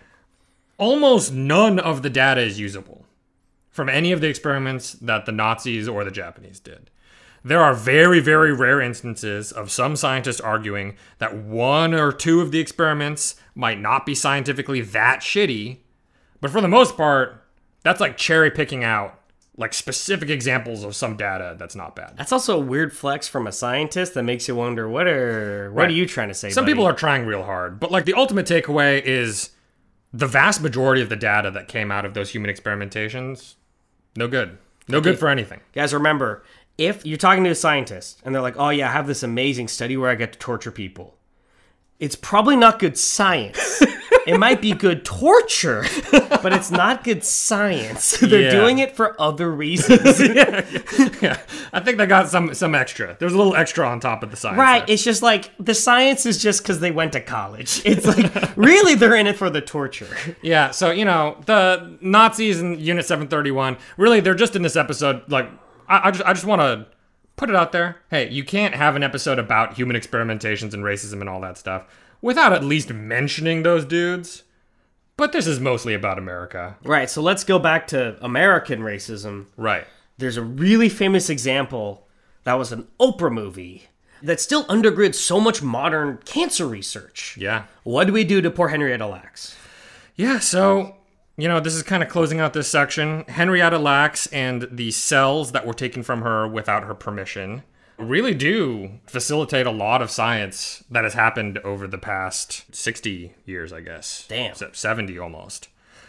Almost none of the data is usable from any of the experiments that the Nazis or the Japanese did. There are very, very rare instances of some scientists arguing that one or two of the experiments might not be scientifically that shitty, but for the most part, that's like cherry picking out like specific examples of some data that's not bad. That's also a weird flex from a scientist that makes you wonder, what are what Right. are you trying to say, Some buddy? people are trying real hard, but like the ultimate takeaway is the vast majority of the data that came out of those human experimentations, no good. No good for anything. Guys, remember, if you're talking to a scientist and they're like, oh yeah, I have this amazing study where I get to torture people, it's probably not good science. It might be good torture, but it's not good science. They're Yeah. doing it for other reasons. yeah, yeah. I think they got some some extra. There's a little extra on top of the science. Right, there. it's just like, the science is just because they went to college. It's like, really, they're in it for the torture. Yeah, so, you know, the Nazis and Unit seven thirty-one, really, they're just in this episode, like, I, I just, I just want to put it out there. Hey, you can't have an episode about human experimentations and racism and all that stuff without at least mentioning those dudes. But this is mostly about America. Right, so let's go back to American racism. Right. There's a really famous example that was an Oprah movie that still undergirds so much modern cancer research. Yeah. What do we do to poor Henrietta Lacks? Yeah, so, you know, this is kind of closing out this section. Henrietta Lacks and the cells that were taken from her without her permission really do facilitate a lot of science that has happened over the past sixty years, I guess. Damn. Se- seventy almost.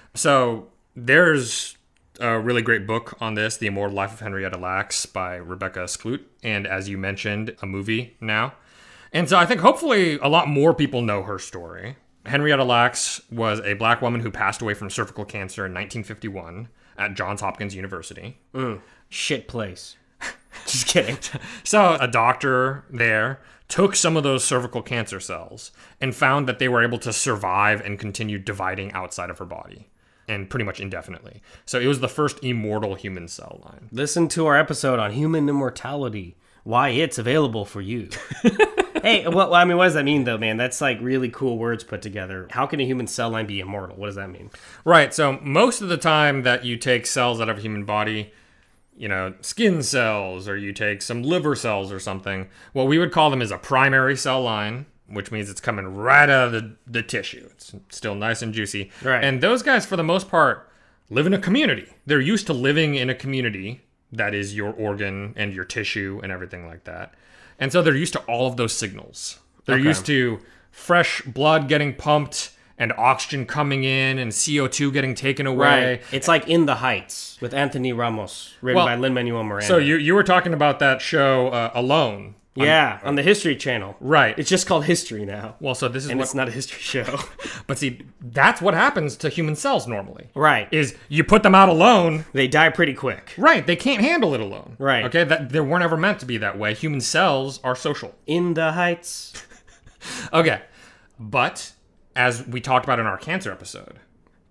So there's a really great book on this, The Immortal Life of Henrietta Lacks by Rebecca Skloot, and as you mentioned, a movie now. And so I think hopefully a lot more people know her story. Henrietta Lacks was a black woman who passed away from cervical cancer in nineteen fifty-one at Johns Hopkins University. Mm, shit place. Just kidding. So a doctor there took some of those cervical cancer cells and found that they were able to survive and continue dividing outside of her body, and pretty much indefinitely. So it was the first immortal human cell line. Listen to our episode on human immortality, why it's available for you. Hey, well, I mean, what does that mean, though, man? That's like really cool words put together. How can a human cell line be immortal? What does that mean? Right, so most of the time that you take cells out of a human body, you know, skin cells, or you take some liver cells or something, what we would call them is a primary cell line, which means it's coming right out of the, the tissue. It's still nice and juicy. Right. And those guys, for the most part, live in a community. They're used to living in a community that is your organ and your tissue and everything like that. And so they're used to all of those signals. They're Okay. used to fresh blood getting pumped and oxygen coming in and C O two getting taken away. Right. It's like In the Heights with Anthony Ramos, written Well, by Lin-Manuel Miranda. So you you were talking about that show uh, Alone. Yeah, on the History Channel. Right. It's just called History now. Well, so this is and what, it's not a history show. but see, that's what happens to human cells normally. Right. Is you put them out alone. They die pretty quick. Right. They can't handle it alone. Right. Okay. That they weren't ever meant to be that way. Human cells are social. In the Heights. Okay. But as we talked about in our cancer episode,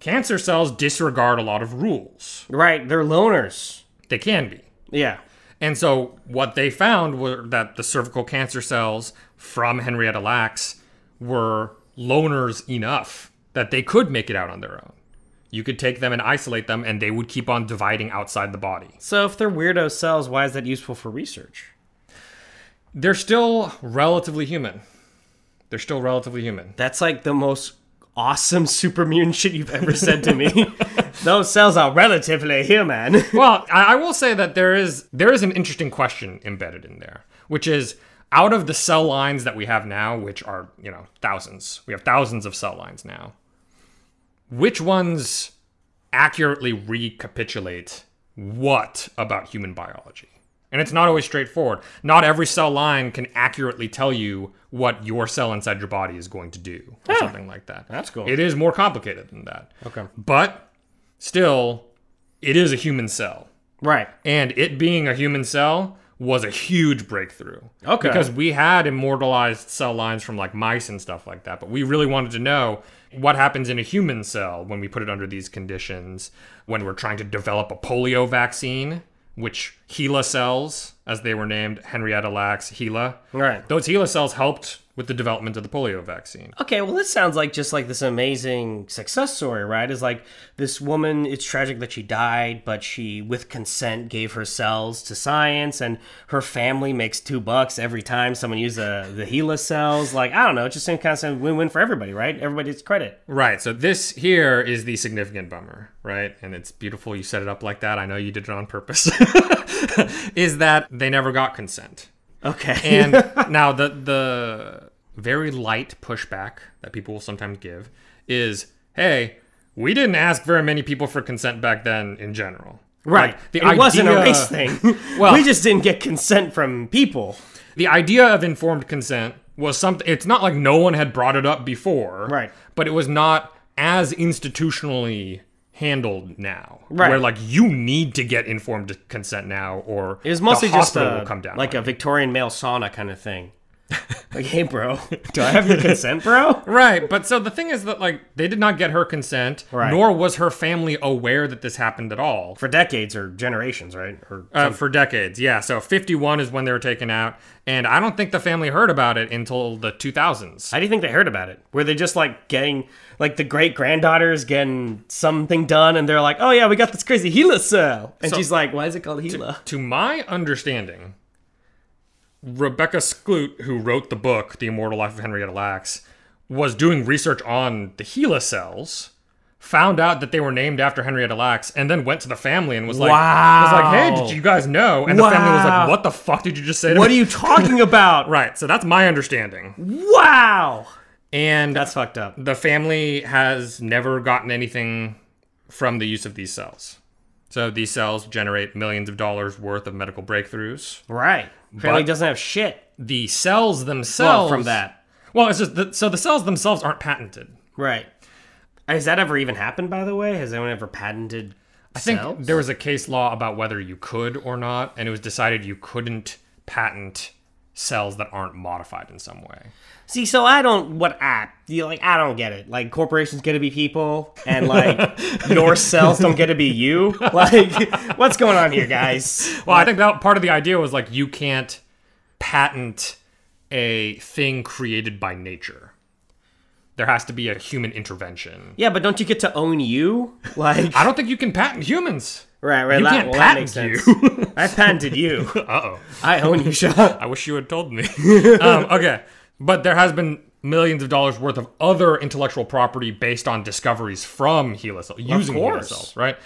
Cancer cells disregard a lot of rules. Right, they're loners. They can be. Yeah. And so what they found were that the cervical cancer cells from Henrietta Lacks were loners enough that they could make it out on their own. You could take them and isolate them, and they would keep on dividing outside the body. So if they're weirdo cells, why is that useful for research? They're still relatively human. They're still relatively human. That's like the most awesome super mutant shit you've ever said to me. Those cells are relatively human. Well, I, I will say that there is there is an interesting question embedded in there, which is, out of the cell lines that we have now, which are, you know, thousands, we have thousands of cell lines now, which ones accurately recapitulate what about human biology? And it's not always straightforward. Not every cell line can accurately tell you what your cell inside your body is going to do, or Huh. something like that. That's cool. It is more complicated than that. Okay. But still, it is a human cell. Right. And it being a human cell was a huge breakthrough. Okay. Because we had immortalized cell lines from like mice and stuff like that, but we really wanted to know what happens in a human cell when we put it under these conditions, when we're trying to develop a polio vaccine, which HeLa cells, as they were named, Henrietta Lacks, HeLa. Right. Those HeLa cells helped with the development of the polio vaccine. Okay, well, this sounds like just like this amazing success story, right? Is like this woman, it's tragic that she died, but she, with consent, gave her cells to science, and her family makes two bucks every time someone uses the, the HeLa cells. Like, I don't know, it just seems kind of win-win for everybody, right? Everybody gets credit. Right, so this here is the significant bummer, right? And it's beautiful you set it up like that. I know you did it on purpose. Is that they never got consent. Okay. And now the the very light pushback that people will sometimes give is, hey, we didn't ask very many people for consent back then in general. Right. Like, the it idea, wasn't a race thing. Well, we just didn't get consent from people. The idea of informed consent was something, it's not like no one had brought it up before. Right. But it was not as institutionally handled now. Right. Where like you need to get informed consent now, or It was mostly the just hospital a, will come down like on a you. Victorian male sauna kind of thing. Like, hey, bro, do I have your consent, bro? Right, but so the thing is that like they did not get her consent, Right. nor was her family aware that this happened at all. For decades or generations, right? Or Uh, some- for decades, yeah. So fifty-one is when they were taken out, and I don't think the family heard about it until the two thousands. How do you think they heard about it? Were they just like getting, like the great granddaughters getting something done, and they're like, "Oh yeah, we got this crazy HeLa cell," and So- she's like, "Why is it called HeLa?" To my understanding, Rebecca Skloot, who wrote the book, The Immortal Life of Henrietta Lacks, was doing research on the HeLa cells, found out that they were named after Henrietta Lacks, and then went to the family and was like, Wow. was like, hey, did you guys know? And the family was Wow. like, what the fuck did you just say to What me? are you talking about? Right, so that's my understanding. Wow, And that's fucked up. the family has never gotten anything from the use of these cells. So these cells generate millions of dollars worth of medical breakthroughs. Right. Family But- doesn't have shit. The cells themselves... Well, from that. Well, it's just... The, so the cells themselves aren't patented. Right. Has that ever even happened, by the way? Has anyone ever patented I think cells? there was a case law about whether you could or not, and it was decided you couldn't patent cells that aren't modified in some way. See, so I don't, what I, you like, I don't get it. Like, corporations get to be people, and like, your cells don't get to be you? Like, what's going on here, guys? Well, I think that part of the idea was like, you can't patent a thing created by nature. There has to be a human intervention. Yeah, but don't you get to own you? Like, I don't think you can patent humans. right, right, You that, can't well, that patent makes you. sense. I patented you. Uh-oh. I own you, Sean. I wish you had told me. um, okay, but there has been millions of dollars worth of other intellectual property based on discoveries from HeLa cells, using HeLa course. cells, right?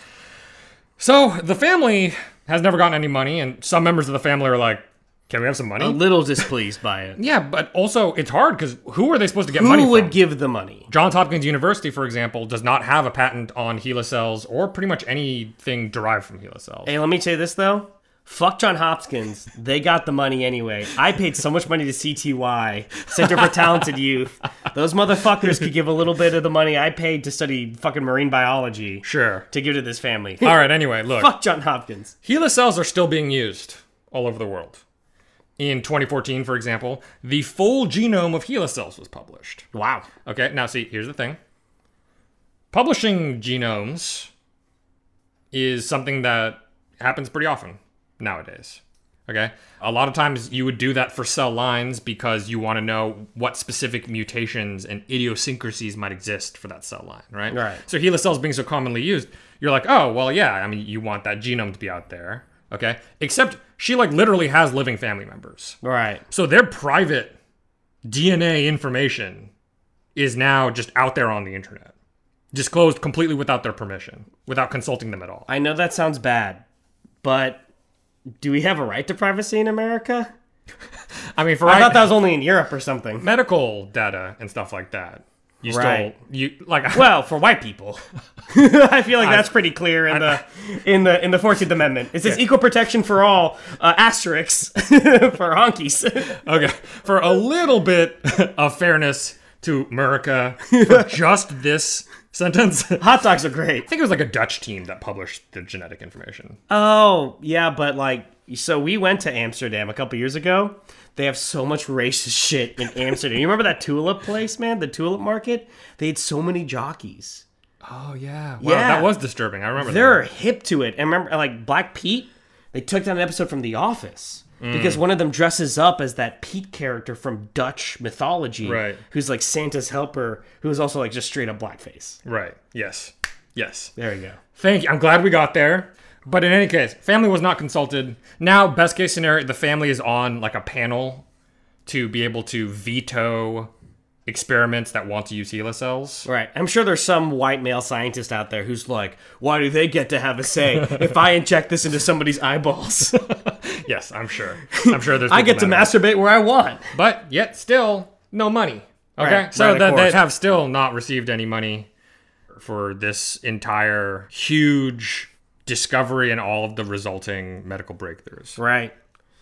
So the family has never gotten any money, and some members of the family are like, can we have some money? A little displeased by it. Yeah, but also it's hard because who are they supposed to get money Who would from? give the money? Johns Hopkins University, for example, does not have a patent on HeLa cells or pretty much anything derived from HeLa cells. Hey, let me say this, though. Fuck John Hopkins. They got the money anyway. I paid so much money to C T Y, Center for Talented Youth. Those motherfuckers could give a little bit of the money I paid to study fucking marine biology. Sure. To give to this family. All right, anyway, look. Fuck John Hopkins. HeLa cells are still being used all over the world. In twenty fourteen, for example, the full genome of HeLa cells was published. Wow. Okay, now see, here's the thing. publishing genomes is something that happens pretty often nowadays. Okay? A lot of times you would do that for cell lines because you want to know what specific mutations and idiosyncrasies might exist for that cell line, right? Right. So HeLa cells being so commonly used, you're like, oh, well, yeah, I mean, you want that genome to be out there, okay? Except she, like, literally has living family members. Right. So their private D N A information is now just out there on the internet. Disclosed completely without their permission, without consulting them at all. I know that sounds bad, but do we have a right to privacy in America? I mean, for I right, thought that was only in Europe or something. medical data and stuff like that. You Right. still you like Well, for white people, I feel like I- that's pretty clear in I- the in the in the Fourteenth Amendment. It says Yeah. equal protection for all, uh, asterisks for honkies. okay, for a little bit of fairness to America for just this sentence. I Hot dogs are great. think it was like a Dutch team that published the genetic information. Oh yeah, but like, so we went to Amsterdam a couple years ago. They have so much racist shit in Amsterdam. You remember that tulip place, man? The tulip market? They had so many jockeys. Oh yeah. Wow, Yeah. that was disturbing. I remember They're that. hip to it. And remember, like Black Pete, they took down an episode from The Office because one of them dresses up as that Pete character from Dutch mythology, Right. who's like Santa's helper, who's also like just straight up blackface. Right. Yes. Yes. There you go. Thank you. I'm glad we got there. But in any case, family was not consulted. Now, best case scenario, the family is on like a panel to be able to veto experiments that want to use HeLa cells. Right. I'm sure there's some white male scientist out there who's like, why do they get to have a say if I inject this into somebody's eyeballs? Yes, I'm sure. I'm sure there's I get to people that are- masturbate where I want. But yet still, no money. Okay? Right, so right, of that they course. have still not received any money for this entire huge discovery and all of the resulting medical breakthroughs. Right.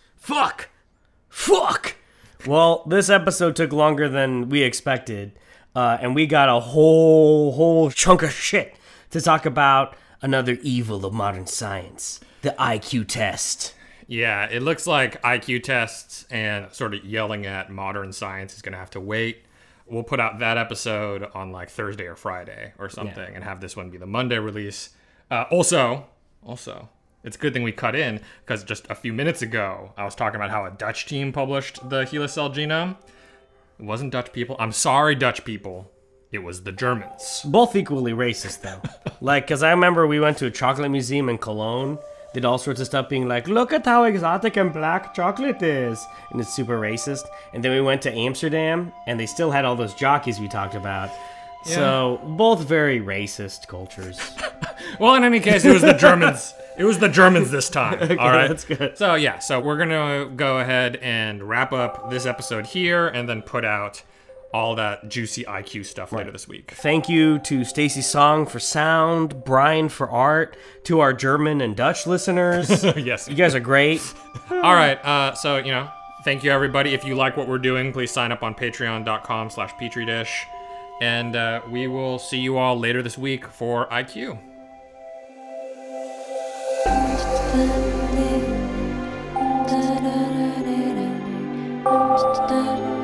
Fuck. Fuck. Well, this episode took longer than we expected, uh, and we got a whole, whole chunk of shit to talk about another evil of modern science, the I Q test. Yeah, it looks like I Q tests and sort of yelling at modern science is going to have to wait. We'll put out that episode on like Thursday or Friday or something, Yeah. and have this one be the Monday release. Uh, also, also, it's a good thing we cut in because just a few minutes ago, I was talking about how a Dutch team published the HeLa cell genome. It wasn't Dutch people. I'm sorry, Dutch people. It was the Germans. Both equally racist, though. Like, because I remember we went to a chocolate museum in Cologne, did all sorts of stuff being like, look at how exotic and black chocolate is. And it's super racist. And then we went to Amsterdam, and they still had all those jockeys we talked about. So, both very racist cultures. Well, in any case, it was the Germans. It was the Germans this time. Okay, all right, that's good. So yeah, so we're gonna go ahead and wrap up this episode here, and then put out all that juicy I Q stuff later this week. Thank you to Stacy Song for sound, Brian for art, to our German and Dutch listeners. Yes, You guys are great. all right. Uh, so you know, thank you everybody. If you like what we're doing, please sign up on patreon dot com slash petri dish, and uh, we will see you all later this week for I Q. Da da da da da da.